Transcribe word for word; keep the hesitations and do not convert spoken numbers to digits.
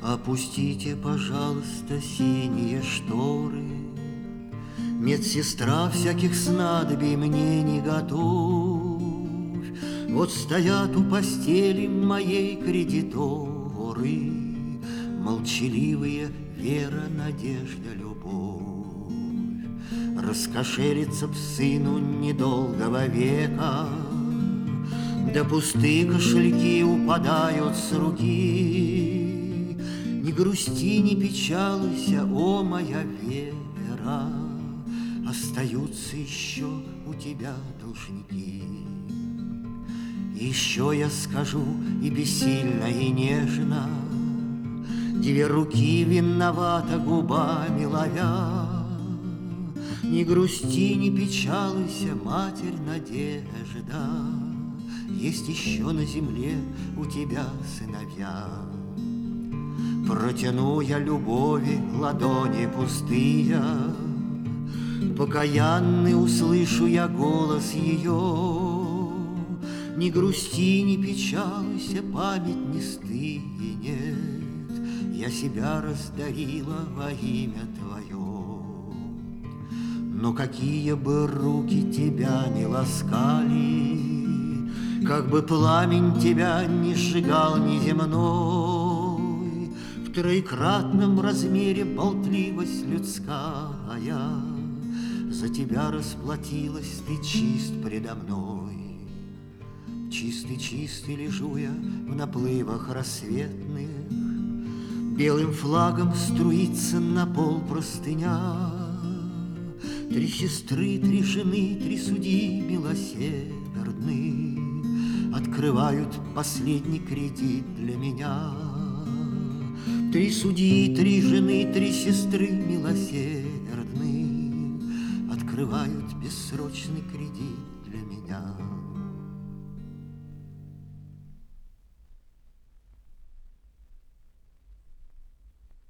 Опустите, пожалуйста, синие шторы. Медсестра всяких снадобий мне не готовь. Вот стоят у постели моей кредиторы, молчаливые вера, надежда, любовь. Раскошелиться б сыну недолгого века, да пустые кошельки упадают с руки. Не грусти, не печалуйся, о моя вера, остаются еще у тебя должники. Еще я скажу и бессильно, и нежно, две руки виновата губами ловя. Не грусти, не печалуйся, Матерь Надежда, есть еще на земле у тебя сыновья. Протяну я любови ладони пустые, покаянный услышу я голос ее. Не грусти, не печалуйся, память не стынет, я себя раздарила во имя Твое. Но какие бы руки тебя не ласкали, как бы пламень тебя не сжигал неземной, в троекратном размере болтливость людская за тебя расплатилась, ты чист предо мной. Чистый-чистый лежу я в наплывах рассветных, белым флагом струится на пол простыня. Три сестры, три жены, три судьи милосердны открывают последний кредит для меня. Три судьи, три жены, три сестры милосердны открывают бессрочный кредит для меня.